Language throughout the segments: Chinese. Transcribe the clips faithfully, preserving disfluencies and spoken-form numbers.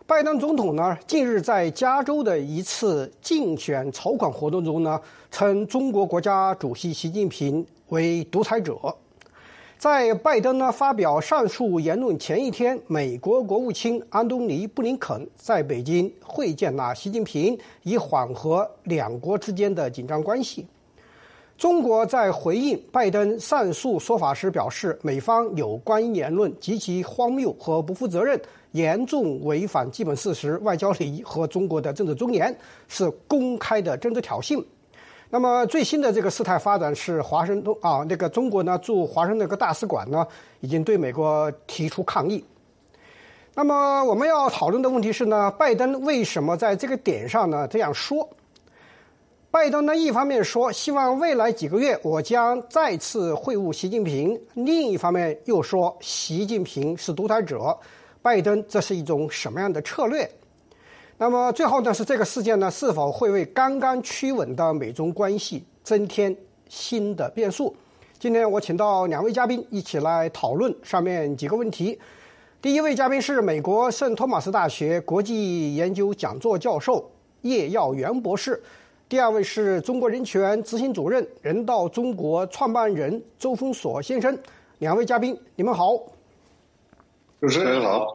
拜登总统呢，近日在加州的一次竞选筹款活动中呢，称中国国家主席习近平为独裁者。在拜登呢发表上述言论前一天，美国国务卿安东尼·布林肯在北京会见了习近平，以缓和两国之间的紧张关系。中国在回应拜登上述说法时表示，美方有关言论极其荒谬和不负责任，严重违反基本事实、外交礼仪和中国的政治尊严，是公开的政治挑衅。那么最新的这个事态发展是，华盛顿啊，那个中国呢驻华盛顿那个大使馆呢，已经对美国提出抗议。那么我们要讨论的问题是呢，拜登为什么在这个点上呢这样说？拜登呢，一方面说希望未来几个月我将再次会晤习近平，另一方面又说习近平是独裁者。拜登这是一种什么样的策略？那么最后呢，是这个事件呢是否会为刚刚趋稳的美中关系增添新的变数？今天我请到两位嘉宾一起来讨论上面几个问题。第一位嘉宾是美国圣托马斯大学国际研究讲座教授叶耀元博士。第二位是中国人权执行主任、人道中国创办人周峰锁先生。两位嘉宾，你们好。 主持人好。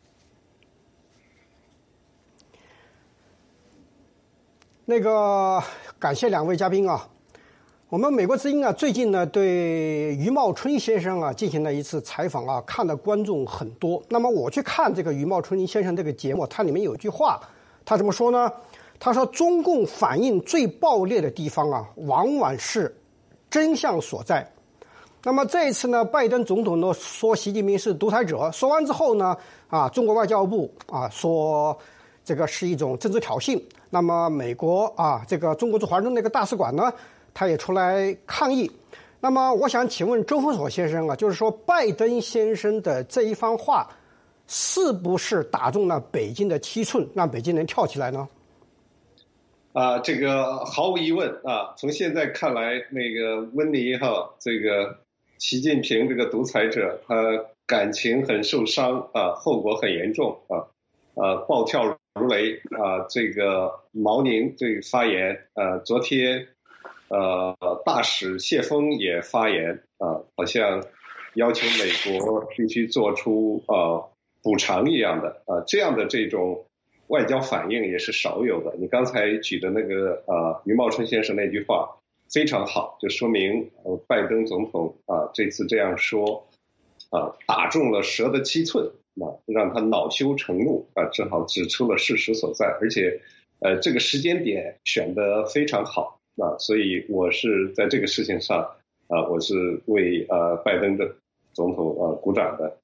那个，感谢两位嘉宾啊。我们美国之音啊，最近呢对余茂春先生啊进行了一次采访啊，看的观众很多。那么我去看这个余茂春先生这个节目，它里面有一句话，他怎么说呢？他说，中共反应最暴烈的地方啊，往往是真相所在。那么这一次呢，拜登总统呢说习近平是独裁者，说完之后呢，啊，中国外交部啊说这个是一种政治挑衅。那么美国啊，这个中国驻华盛顿那个大使馆呢，他也出来抗议。那么我想请问周峰锁先生啊，就是说拜登先生的这一番话，是不是打中了北京的七寸，让北京人跳起来呢？ 啊，这个毫无疑问啊，从现在看来，那个温妮哈，这个习近平这个独裁者，他感情很受伤啊，后果很严重啊，呃，暴跳如雷啊，这个毛宁这个发言，呃，昨天呃大使谢锋也发言啊，好像要求美国必须做出呃补偿一样的啊，这样的这种外交反应也是少有的。你刚才举的那个呃余茂春先生那句话非常好，就说明呃拜登总统啊、呃、这次这样说啊、呃、打中了蛇的七寸啊，让他恼羞成怒啊，正好指出了事实所在，而且呃这个时间点选得非常好啊，所以我是在这个事情上啊、呃、我是为呃拜登的总统呃鼓掌的。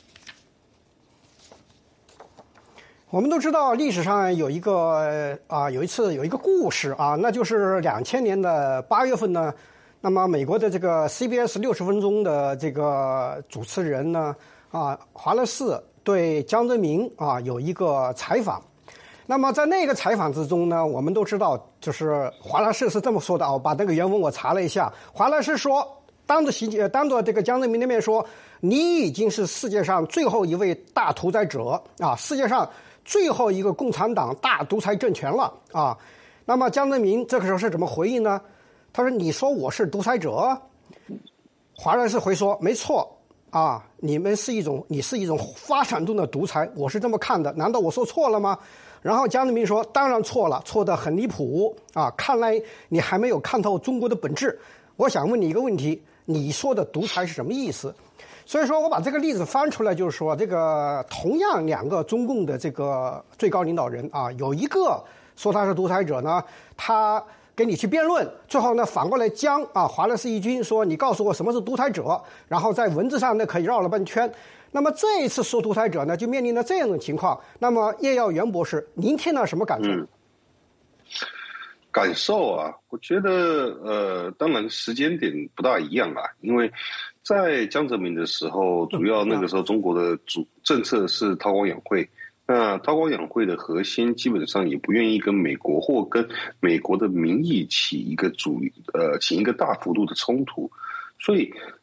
我们都知道历史上有一个啊，有一次有一个故事啊，那就是两千年的八月份呢，那么美国的这个 C B S 六十分钟的这个主持人呢啊，华莱士对江泽民啊有一个采访。那么在那个采访之中呢，我们都知道，就是华莱士是这么说的啊，我把那个原文我查了一下，华莱士说，当着习当着这个江泽民的面说，你已经是世界上最后一位大独裁者啊，世界上最后一个共产党大独裁政权了啊！那么江泽民这个时候是怎么回应呢？他说：“你说我是独裁者？”华莱士回说：“没错啊，你们是一种，你是一种发展中的独裁，我是这么看的。难道我说错了吗？”然后江泽民说：“当然错了，错得很离谱啊！看来你还没有看透中国的本质。我想问你一个问题：你说的独裁是什么意思？”所以说我把这个例子翻出来，就是说，这个同样两个中共的这个最高领导人啊，有一个说他是独裁者呢，他跟你去辩论，最后呢反过来将啊华莱士一军说你告诉我什么是独裁者，然后在文字上呢可以绕了半圈。那么这一次说独裁者呢，就面临了这样的情况。那么叶耀元博士，您听了什么感受？ 嗯感受啊，我觉得呃，当然时间点不大一样啊，因为在江泽民的时候，主要那个时候中国的主政策是韬光养晦，那韬光养晦的核心基本上也不愿意跟美国或跟美国的民意起一个主呃起一个大幅度的冲突，所以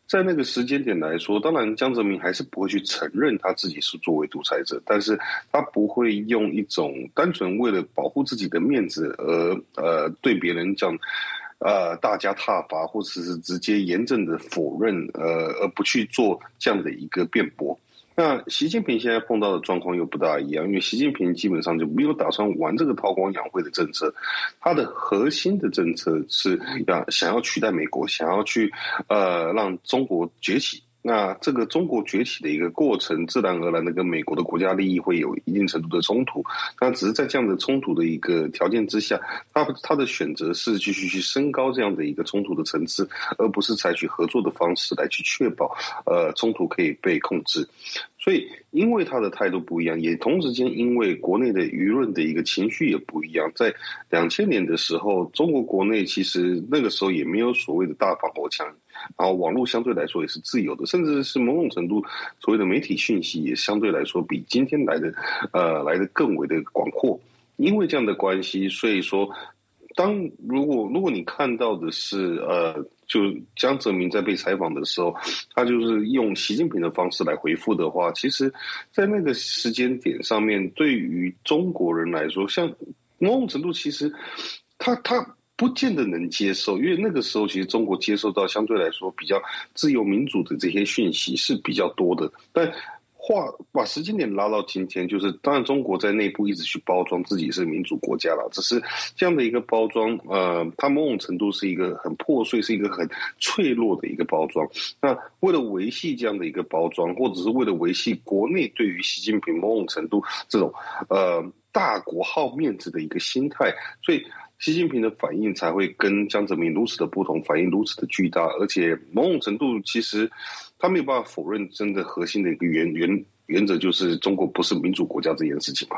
在那个时间点来说，当然江泽民还是不会去承认他自己是作为独裁者，但是他不会用一种单纯为了保护自己的面子而呃对别人这样呃大加挞伐，或者是直接严正的否认，呃而不去做这样的一个辩驳。那习近平现在碰到的状况又不大一样，因为习近平基本上就没有打算玩这个韬光养晦的政策，他的核心的政策是要想要取代美国，想要去呃让中国崛起。那这个中国崛起的一个过程，自然而然的跟美国的国家利益会有一定程度的冲突。那只是在这样的冲突的一个条件之下，他他的选择是继续去升高这样的一个冲突的层次，而不是采取合作的方式来去确保呃冲突可以被控制。所以因为他的态度不一样，也同时间因为国内的舆论的一个情绪也不一样。在两千年的时候，中国国内其实那个时候也没有所谓的大防火墙，然后网络相对来说也是自由的，甚至是某种程度所谓的媒体讯息也相对来说比今天来的呃来的更为的广阔。因为这样的关系，所以说当如果如果你看到的是呃，就江泽民在被采访的时候，他就是用习近平的方式来回复的话，其实，在那个时间点上面，对于中国人来说，像某种程度其实他他不见得能接受，因为那个时候其实中国接受到相对来说比较自由民主的这些讯息是比较多的，但话把时间点拉到今天，就是当然中国在内部一直去包装自己是民主国家了，只是这样的一个包装，呃，它某种程度是一个很破碎，是一个很脆弱的一个包装。那为了维系这样的一个包装，或者是为了维系国内对于习近平某种程度这种呃大国好面子的一个心态，所以习近平的反应才会跟江泽民如此的不同，反应如此的巨大，而且某种程度其实他没有办法否认真的核心的一个原原原则就是中国不是民主国家这件事情嘛。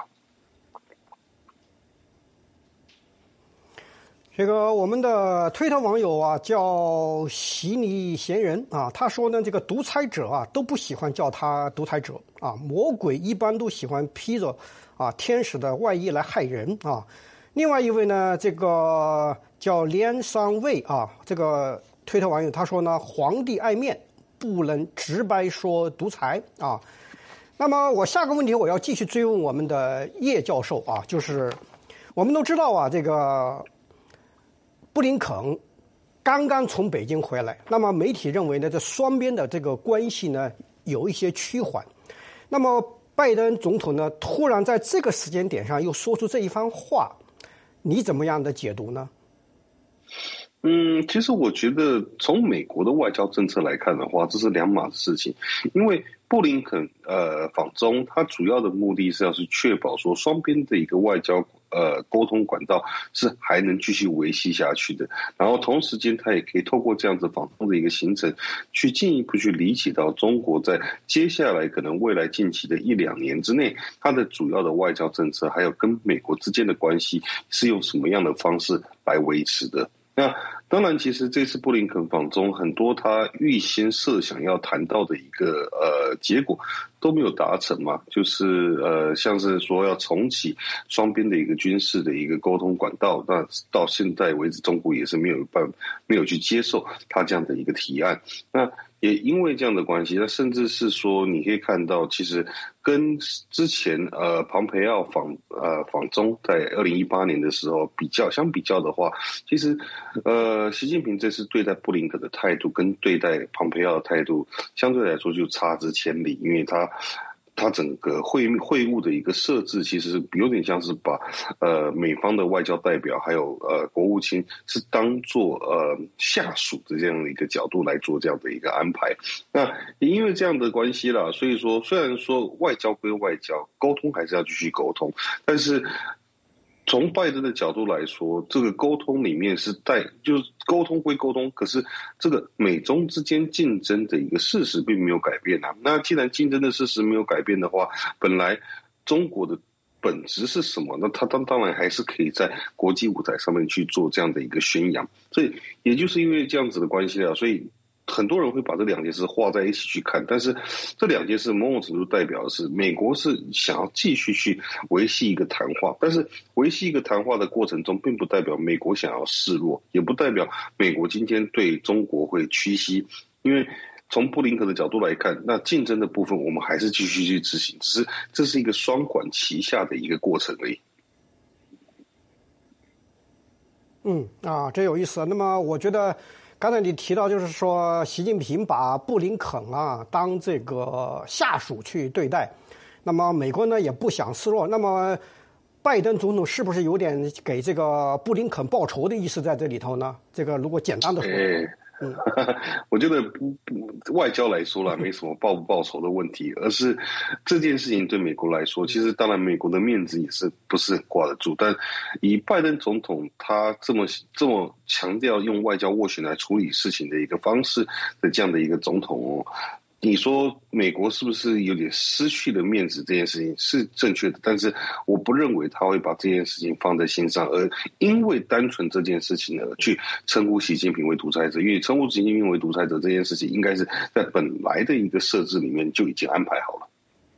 这个我们的推特网友啊叫悉尼闲人啊，他说呢，这个独裁者啊都不喜欢叫他独裁者啊，魔鬼一般都喜欢披着啊天使的外衣来害人啊。另外一位呢，这个叫连三位啊，这个推特网友他说呢，皇帝爱面，不能直白说独裁啊。那么我下个问题我要继续追问我们的叶教授啊，就是我们都知道啊，这个布林肯刚刚从北京回来，那么媒体认为呢，这双边的这个关系呢有一些趋缓。那么拜登总统呢，突然在这个时间点上又说出这一番话，你怎么样的解读呢？ 嗯，其实我觉得从美国的外交政策来看的话，这是两码子事情。因为布林肯呃访中，他主要的目的是要是确保说双边的一个外交呃沟通管道是还能继续维系下去的。然后同时间，他也可以透过这样子访中的一个行程，去进一步去理解到中国在接下来可能未来近期的一两年之内，它的主要的外交政策，还有跟美国之间的关系是用什么样的方式来维持的。那当然，其实这次布林肯访中，很多他预先设想要谈到的一个呃结果都没有达成嘛，就是呃像是说要重启双边的一个军事的一个沟通管道，那到现在为止，中国也是没有办没有去接受他这样的一个提案。那也因为这样的关系，那甚至是说，你可以看到，其实跟之前呃庞培奥访呃访中在二零一八年的时候比较相比较的话，其实呃习近平这次对待布林肯的态度跟对待庞培奥的态度相对来说就差之千里，因为他。他整个会会晤的一个设置，其实有点像是把呃美方的外交代表还有呃国务卿是当做呃下属的这样的一个角度来做这样的一个安排。那也因为这样的关系啦，所以说虽然说外交归外交，沟通还是要继续沟通，但是。从拜登的角度来说，这个沟通里面是带，就是沟通归沟通，可是这个美中之间竞争的一个事实并没有改变啊。那既然竞争的事实没有改变的话，本来中国的本质是什么？那他当当然还是可以在国际舞台上面去做这样的一个宣扬。所以也就是因为这样子的关系啊，所以。很多人会把这两件事画在一起去看，但是这两件事某种程度代表的是，美国是想要继续去维系一个谈话，但是维系一个谈话的过程中，并不代表美国想要示弱，也不代表美国今天对中国会屈膝，因为从布林肯的角度来看，那竞争的部分我们还是继续去执行，只是这是一个双管齐下的一个过程而已。 嗯啊，真有意思。那么我觉得刚才你提到，就是说习近平把布林肯啊当这个下属去对待，那么美国呢也不想示弱。那么拜登总统是不是有点给这个布林肯报仇的意思在这里头呢？这个如果简单的说， 哎嗯，我觉得不不外交来说啦，没什么报不报仇的问题，而是这件事情对美国来说，其实当然美国的面子也是不是很挂得住，但以拜登总统他这么这么强调用外交斡旋来处理事情的一个方式的这样的一个总统哦。你说美国是不是有点失去了面子？这件事情是正确的，但是我不认为他会把这件事情放在心上，而因为单纯这件事情呢，去称呼习近平为独裁者，因为称呼习近平为独裁者这件事情，应该是在本来的一个设置里面就已经安排好了。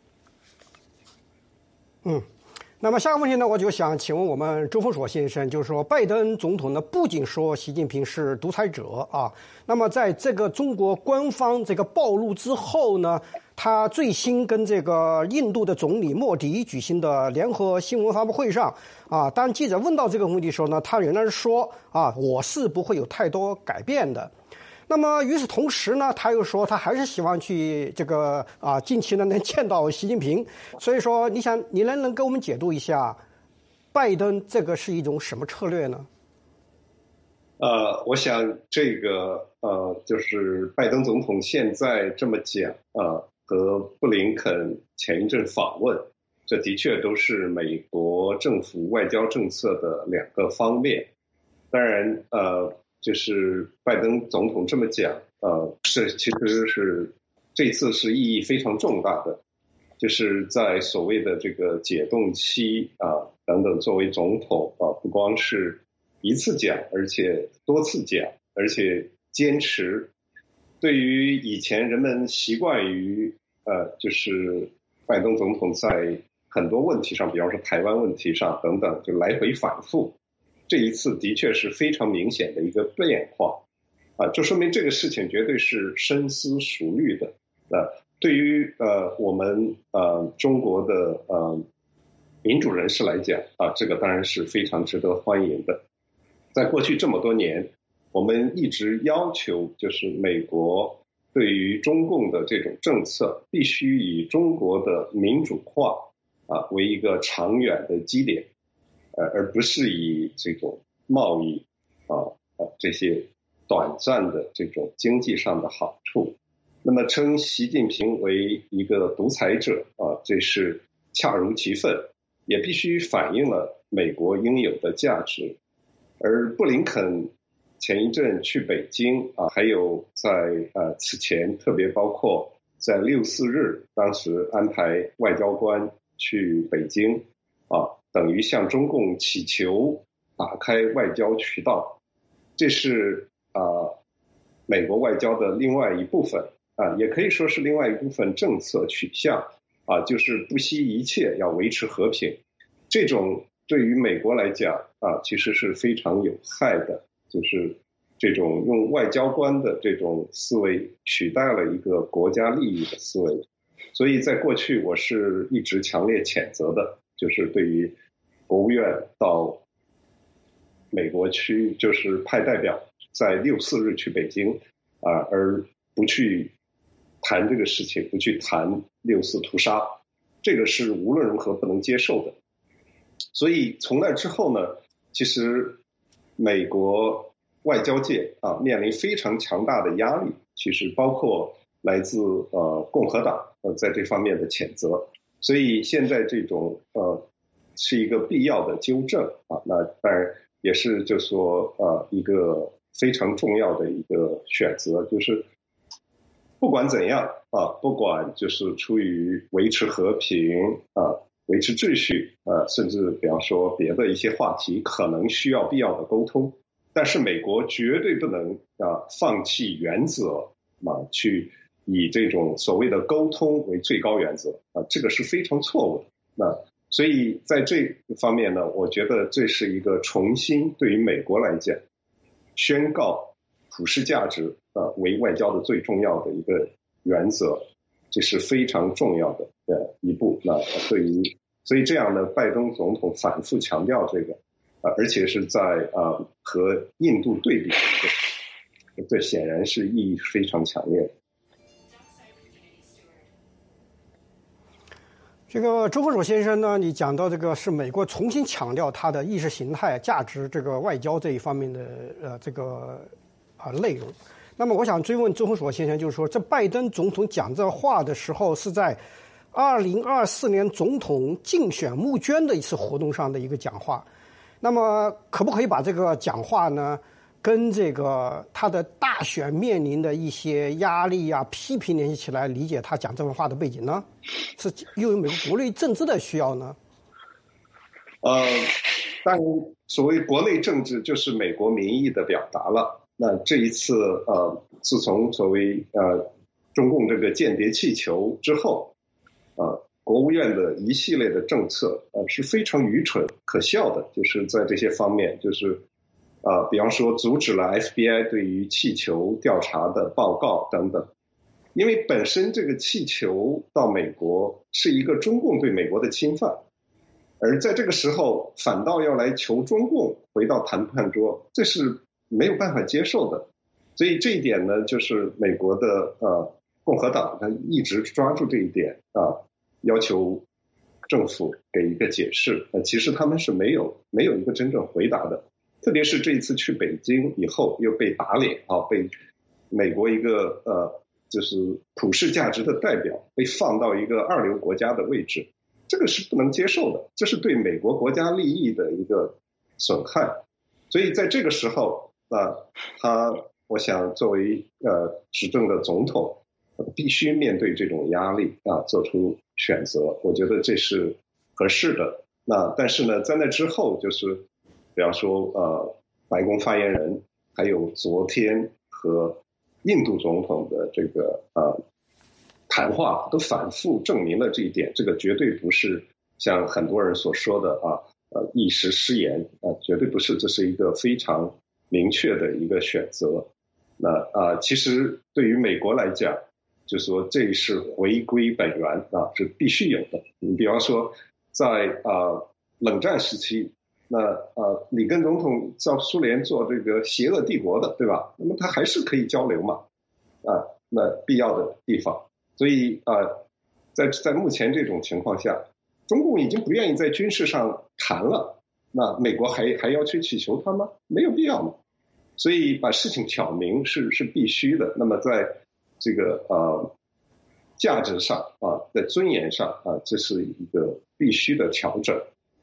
嗯。那么下个问题呢，我就想请问我们周峰锁先生，就是说，拜登总统呢不仅说习近平是独裁者啊，那么在这个中国官方这个暴露之后呢，他最新跟这个印度的总理莫迪举行的联合新闻发布会上啊，当记者问到这个问题的时候呢，他仍然说啊，我是不会有太多改变的。那么与此同时呢，他又说他还是希望去这个啊近期呢能见到习近平，所以说你想你能不能给我们解读一下，拜登这个是一种什么策略呢？ 呃，我想这个呃就是拜登总统现在这么讲啊，和布林肯前一阵访问，这的确都是美国政府外交政策的两个方面。当然呃。就是拜登总统这么讲，呃，是其实是这次是意义非常重大的，就是在所谓的这个解冻期啊等等，作为总统啊，不光是一次讲，而且多次讲，而且坚持。对于以前人们习惯于呃，就是拜登总统在很多问题上，比方说台湾问题上等等，就来回反复。这一次的确是非常明显的一个变化，啊，这说明这个事情绝对是深思熟虑的。呃，对于呃我们呃中国的呃民主人士来讲啊，这个当然是非常值得欢迎的。在过去这么多年，我们一直要求就是美国对于中共的这种政策，必须以中国的民主化啊为一个长远的基点。呃，而不是以这种贸易啊啊这些短暂的这种经济上的好处，那么称习近平为一个独裁者啊，这是恰如其分，也必须反映了美国应有的价值。而布林肯前一阵去北京啊，还有在呃此前，特别包括在六四日，当时安排外交官去北京啊。等于向中共祈求打开外交渠道，这是啊、呃、美国外交的另外一部分啊，也可以说是另外一部分政策取向啊，就是不惜一切要维持和平。这种对于美国来讲啊，其实是非常有害的，就是这种用外交官的这种思维取代了一个国家利益的思维，所以在过去我是一直强烈谴责的，就是对于国务院到美国去，就是派代表在六四日去北京啊，而不去谈这个事情，不去谈六四屠杀，这个是无论如何不能接受的。所以从那之后呢，其实美国外交界啊面临非常强大的压力，其实包括来自呃共和党呃在这方面的谴责，所以现在这种呃是一个必要的纠正啊，那当然也是就说呃一个非常重要的一个选择，就是不管怎样啊，不管就是出于维持和平啊、维持秩序啊，甚至比方说别的一些话题可能需要必要的沟通，但是美国绝对不能啊放弃原则啊，去以这种所谓的沟通为最高原则啊，这个是非常错误的。那所以在这方面呢，我觉得这是一个重新对于美国来讲宣告普世价值呃为外交的最重要的一个原则，这是非常重要的呃一步。那对于所以这样呢，拜登总统反复强调这个，呃，而且是在呃和印度对比，这这显然是意义非常强烈的。 这个周凤水先生呢，你讲到这个是美国重新强调它的意识形态、价值、这个外交这一方面的呃这个啊、呃、内容。那么我想追问周凤水先生，就是说，这拜登总统讲这话的时候，是在二零二四年总统竞选募捐的一次活动上的一个讲话。那么可不可以把这个讲话呢，跟这个他的大选面临的一些压力啊、批评联系起来，理解他讲这番话的背景呢？是又有美国国内政治的需要呢？ 呃，当然，所谓国内政治就是美国民意的表达了。那这一次，呃，自从所谓呃中共这个间谍气球之后，呃，国务院的一系列的政策，呃，是非常愚蠢、可笑的，就是在这些方面，就是。呃，比方说阻止了 F B I 对于气球调查的报告等等，因为本身这个气球到美国是一个中共对美国的侵犯，而在这个时候反倒要来求中共回到谈判桌，这是没有办法接受的。所以这一点呢，就是美国的呃共和党他一直抓住这一点啊、呃，要求政府给一个解释。呃，其实他们是没有没有一个真正回答的。特别是这一次去北京以后，又被打脸啊，被美国一个呃，就是普世价值的代表被放到一个二流国家的位置，这个是不能接受的，这是对美国国家利益的一个损害。所以在这个时候啊、呃，他我想作为呃执政的总统，必须面对这种压力啊，做出选择。我觉得这是合适的。那但是呢，在那之后就是。比方说，呃，白宫发言人，还有昨天和印度总统的这个呃谈话，都反复证明了这一点。这个绝对不是像很多人所说的啊，呃，一时失言啊、呃，绝对不是，这是一个非常明确的一个选择。那啊、呃，其实对于美国来讲，就是说这是回归本源啊，是必须有的。你比方说，在啊、呃、冷战时期。那呃，里根总统叫苏联做这个邪恶帝国的，对吧？那么他还是可以交流嘛，啊，那必要的地方。所以啊、呃，在在目前这种情况下，中共已经不愿意在军事上谈了，那美国还还要去祈求他吗？没有必要嘛。所以把事情挑明是是必须的。那么在这个呃价值上啊，在尊严上啊，这是一个必须的调整。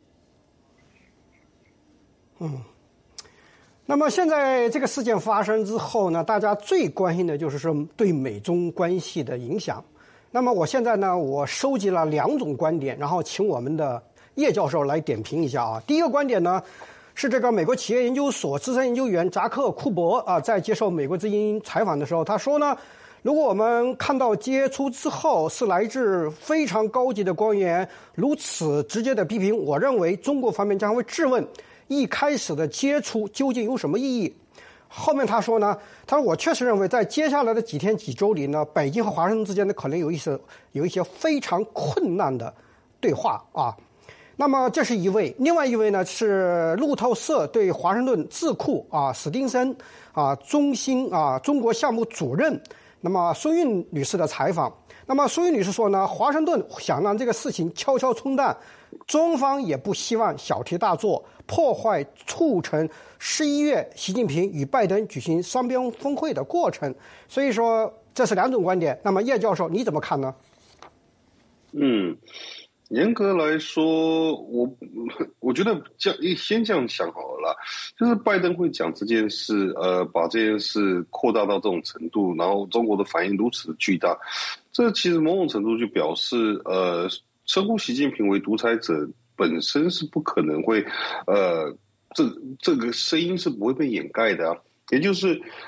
嗯，那么现在这个事件发生之后呢，大家最关心的就是说对美中关系的影响。那么我现在呢，我收集了两种观点，然后请我们的叶教授来点评一下啊。第一个观点呢，是这个美国企业研究所资深研究员扎克·库伯啊，在接受美国之音采访的时候，他说呢，如果我们看到接触之后是来自非常高级的官员如此直接的批评，我认为中国方面将会质问。一开始的接触究竟有什么意义？后面他说呢，他说我确实认为在接下来的几天几周里呢，北京和华盛顿之间呢可能有一些有一些非常困难的对话啊。那么这是一位，另外一位呢是路透社对华盛顿智库啊史丁森啊中心啊中国项目主任那么孙韵女士的采访。那么孙韵女士说呢，华盛顿想让这个事情悄悄冲淡，中方也不希望小题大做，破坏促成十一月习近平与拜登举行双边峰会的过程。所以说这是两种观点。那么叶教授你怎么看呢？ 嗯，严格来说，我我觉得这样先这样想好了啦，就是拜登会讲这件事，呃，把这件事扩大到这种程度，然后中国的反应如此的巨大，这其实某种程度就表示，呃，称呼习近平为独裁者本身是不可能会，呃，这这个声音是不会被掩盖的啊，也就是。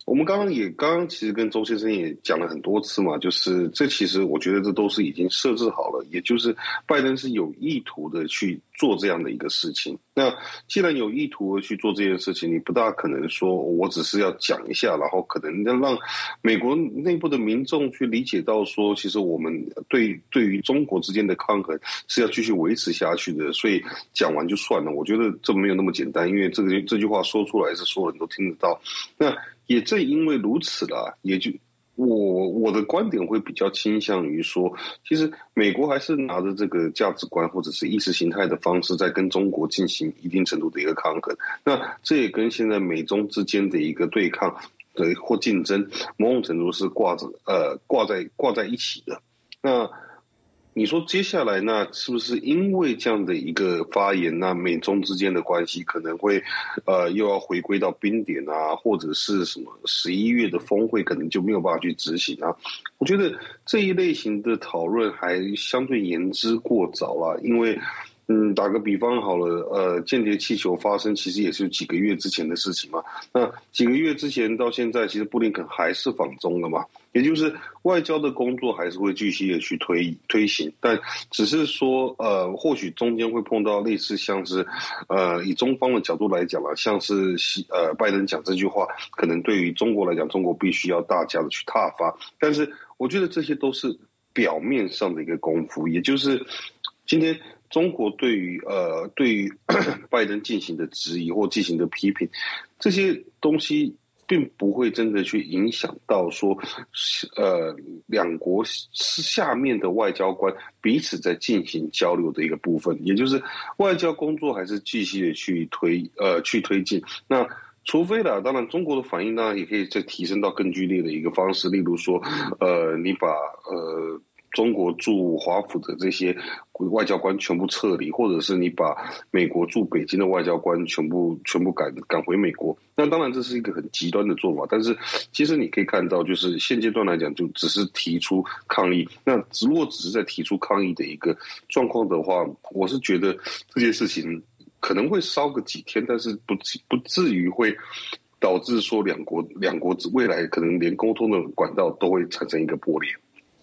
我们刚刚也刚刚其实跟周先生也讲了很多次嘛，就是这其实我觉得这都是已经设置好了，也就是拜登是有意图的去做这样的一个事情。那既然有意图的去做这件事情，你不大可能说我只是要讲一下，然后可能要让美国内部的民众去理解到说，其实我们对对于中国之间的抗衡是要继续维持下去的，所以讲完就算了。我觉得这没有那么简单，因为这个这句话说出来是所有人都听得到。那也正因为如此啦，也就我我的观点会比较倾向于说，其实美国还是拿着这个价值观或者是意识形态的方式，在跟中国进行一定程度的一个抗衡。那这也跟现在美中之间的一个对抗的或竞争，某种程度是挂着呃挂在挂在一起的。那你说接下来那是不是因为这样的一个发言，那美中之间的关系可能会呃又要回归到冰点啊，或者是什么十一月的峰会可能就没有办法去执行啊？我觉得这一类型的讨论还相对言之过早啦，因为嗯，打个比方好了，呃，间谍气球发生其实也是几个月之前的事情嘛。那几个月之前到现在，其实布林肯还是访中了嘛，也就是外交的工作还是会继续的去推推行，但只是说，呃，或许中间会碰到类似像是，呃，以中方的角度来讲啦，像是呃拜登讲这句话，可能对于中国来讲，中国必须要大家的去挞伐，但是我觉得这些都是表面上的一个功夫，也就是今天。中国对于呃对于拜登进行的质疑或进行的批评，这些东西并不会真的去影响到说，呃两国下面的外交官彼此在进行交流的一个部分，也就是外交工作还是继续的去推呃去推进。那除非啦，当然中国的反应呢也可以再提升到更剧烈的一个方式，例如说，呃你把呃。中国驻华府的这些外交官全部撤离，或者是你把美国驻北京的外交官全部全部赶赶回美国，那当然这是一个很极端的做法。但是其实你可以看到，就是现阶段来讲，就只是提出抗议。那如果只是在提出抗议的一个状况的话，我是觉得这件事情可能会烧个几天，但是不不至于会导致说两国两国未来可能连沟通的管道都会产生一个破裂。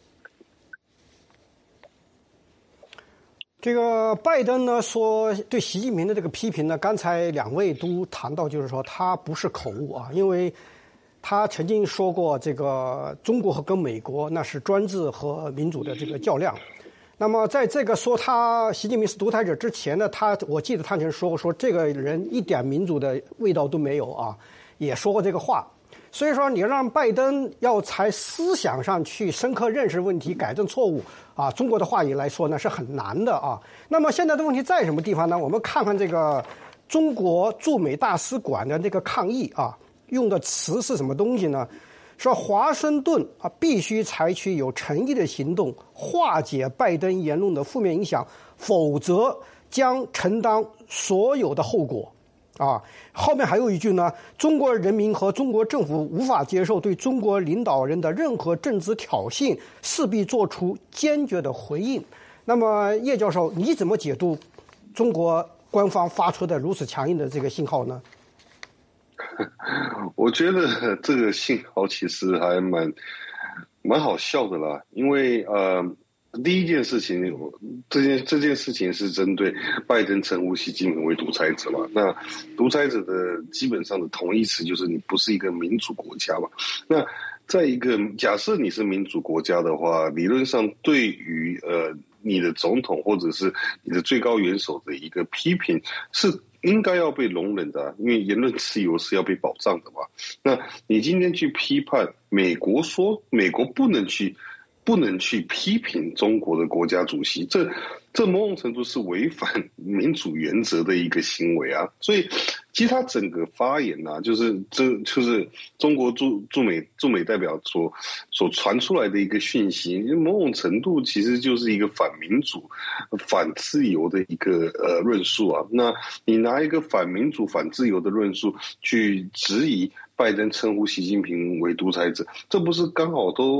这个拜登呢说对习近平的这个批评呢，刚才两位都谈到，就是说他不是口误啊，因为他曾经说过，这个中国和跟美国那是专制和民主的这个较量。那么在这个说他习近平是独裁者之前呢，他我记得他曾经说过，说这个人一点民主的味道都没有啊，也说过这个话。所以说，你让拜登要在思想上去深刻认识问题、改正错误啊，中国的话语来说呢是很难的啊。那么现在的问题在什么地方呢？我们看看这个中国驻美大使馆的那个抗议啊，用的词是什么东西呢？说华盛顿啊必须采取有诚意的行动，化解拜登言论的负面影响，否则将承担所有的后果。啊，后面还有一句呢，中国人民和中国政府无法接受对中国领导人的任何政治挑衅，势必做出坚决的回应。那么叶教授，你怎么解读中国官方发出的如此强硬的这个信号呢？ 我觉得这个信号其实还蛮蛮好笑的啦，因为呃第一件事情，这件这件事情是针对拜登称呼习近平为独裁者嘛？那独裁者的基本上的同义词就是你不是一个民主国家嘛？那在一个假设你是民主国家的话，理论上对于呃你的总统或者是你的最高元首的一个批评是应该要被容忍的，因为言论自由是要被保障的嘛。那你今天去批判美国说美国不能去。不能去批评中国的国家主席，这这某种程度是违反民主原则的一个行为啊！所以，其实他整个发言呢、啊，就是这就是中国驻驻美驻美代表所所传出来的一个讯息，某种程度其实就是一个反民主、反自由的一个呃论述啊。那你拿一个反民主、反自由的论述去质疑拜登称呼习近平为独裁者，这不是刚好都？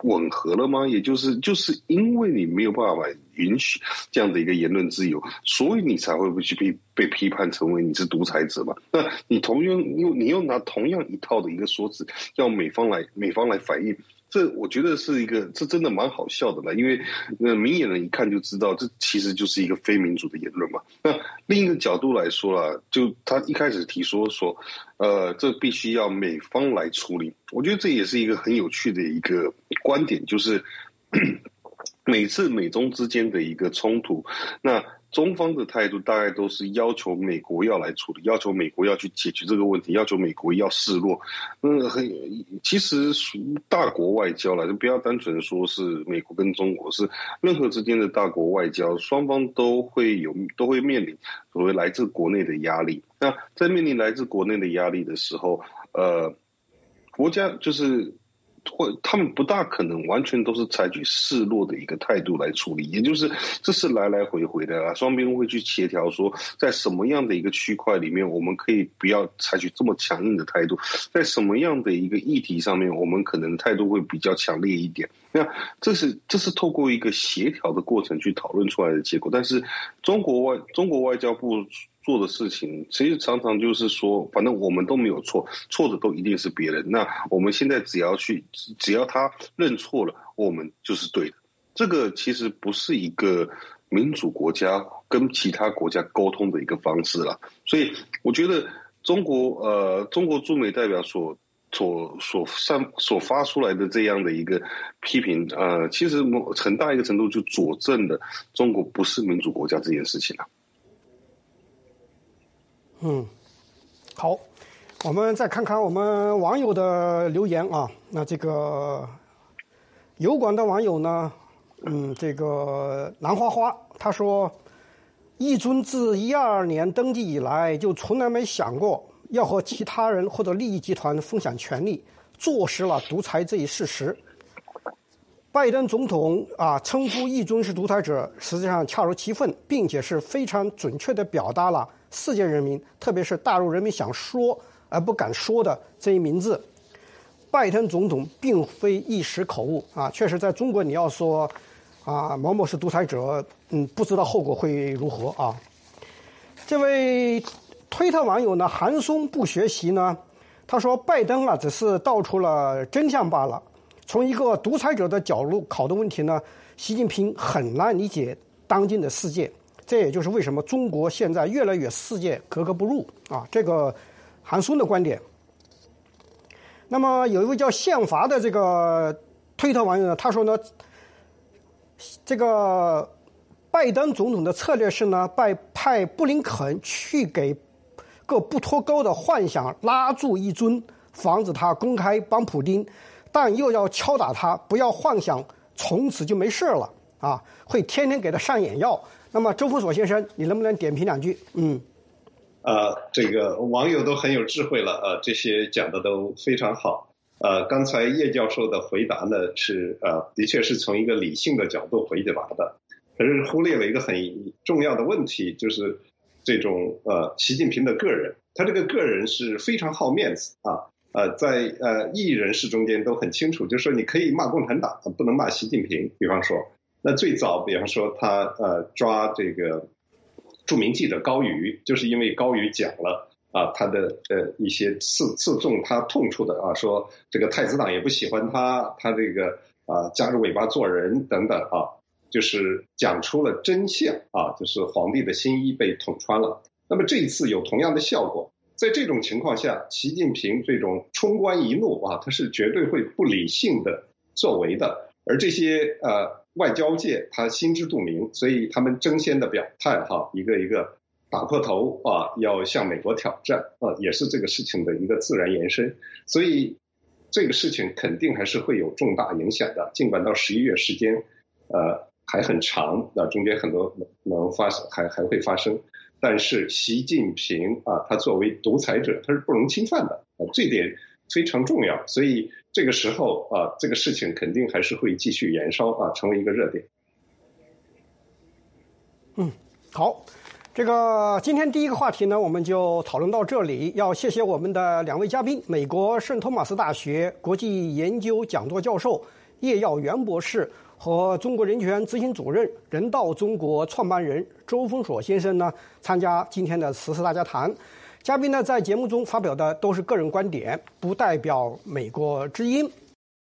吻合了吗？也就是就是因为你没有办法允许这样的一个言论自由，所以你才会去被被批判成为你是独裁者嘛？那你同样又你又拿同样一套的一个说辞，要美方来美方来反应。这我觉得是一个，这真的蛮好笑的了，因为呃明眼人一看就知道，这其实就是一个非民主的言论嘛。那另一个角度来说啦，就他一开始提说说，呃，这必须要美方来处理。我觉得这也是一个很有趣的一个观点，就是每次美中之间的一个冲突，那中方的态度大概都是要求美国要来处理，要求美国要去解决这个问题，要求美国要示弱。嗯，很其实大国外交啦，就不要单纯说是美国跟中国，是任何之间的大国外交，双方都会有都会面临所谓来自国内的压力。那在面临来自国内的压力的时候，呃，国家就是。或他们不大可能完全都是采取示弱的一个态度来处理，也就是这是来来回回的啊，双边会去协调说，在什么样的一个区块里面，我们可以不要采取这么强硬的态度，在什么样的一个议题上面，我们可能态度会比较强烈一点。那这是这是透过一个协调的过程去讨论出来的结果，但是中国外中国外交部做的事情，其实常常就是说，反正我们都没有错，错的都一定是别人。那我们现在只要去，只要他认错了，我们就是对的。这个其实不是一个民主国家跟其他国家沟通的一个方式啦。所以我觉得中国呃，中国驻美代表所所所散所发出来的这样的一个批评，呃，其实很大一个程度就佐证了中国不是民主国家这件事情了。 嗯，好，我们再看看我们网友的留言啊。那这个油管的网友呢，嗯，这个兰花花他说，一尊自一二年登基以来，就从来没想过要和其他人或者利益集团分享权力，坐实了独裁这一事实。拜登总统啊称呼一尊是独裁者，实际上恰如其分，并且是非常准确地表达了世界人民，特别是大陆人民想说而不敢说的这一名字。拜登总统并非一时口误啊，确实在中国你要说啊某某是独裁者，嗯，不知道后果会如何啊。这位推特网友呢，韩松不学习呢，他说拜登啊只是道出了真相罢了。从一个独裁者的角度考的问题呢，习近平很难理解当今的世界，这也就是为什么中国现在越来越世界格格不入啊。这个韩松的观点。那么有一位叫宪法的这个推特网友呢，他说呢，这个拜登总统的策略是呢，派派布林肯去给各不脱钩的幻想拉住一尊，防止他公开帮普丁。但又要敲打他，不要幻想从此就没事了啊！会天天给他上眼药。那么周福所先生，你能不能点评两句？嗯， 呃，这个网友都很有智慧了，呃，这些讲的都非常好。呃，刚才叶教授的回答呢是呃，的确是从一个理性的角度回答的，可是忽略了一个很重要的问题，就是这种呃，习近平的个人，他这个个人是非常好面子啊。呃，在呃异议人士中间都很清楚，就是说你可以骂共产党，不能骂习近平。比方说，那最早，比方说他呃抓这个著名记者高瑜，就是因为高瑜讲了啊他的呃一些刺刺中他痛处的啊，说这个太子党也不喜欢他，他这个啊夹着尾巴做人等等啊，就是讲出了真相啊，就是皇帝的新衣被捅穿了。那么这一次有同样的效果。在这种情况下，习近平这种冲冠一怒啊，他是绝对会不理性的作为的。而这些呃外交界他心知肚明，所以他们争先的表态哈，一个一个打破头啊，要向美国挑战啊，也是这个事情的一个自然延伸。所以这个事情肯定还是会有重大影响的，尽管到十一月时间呃还很长，那中间很多能发生还还会发生。但是习近平啊，他作为独裁者，他是不容侵犯的啊，这点非常重要。所以这个时候啊，这个事情肯定还是会继续延烧啊，成为一个热点。 嗯，好，这个今天第一个话题呢，我们就讨论到这里。要谢谢我们的两位嘉宾，美国圣托马斯大学国际研究讲座教授叶耀元博士和中国人权执行主任、人道中国创办人周峰锁先生呢参加今天的时事大家谈。嘉宾呢在节目中发表的都是个人观点，不代表美国之音。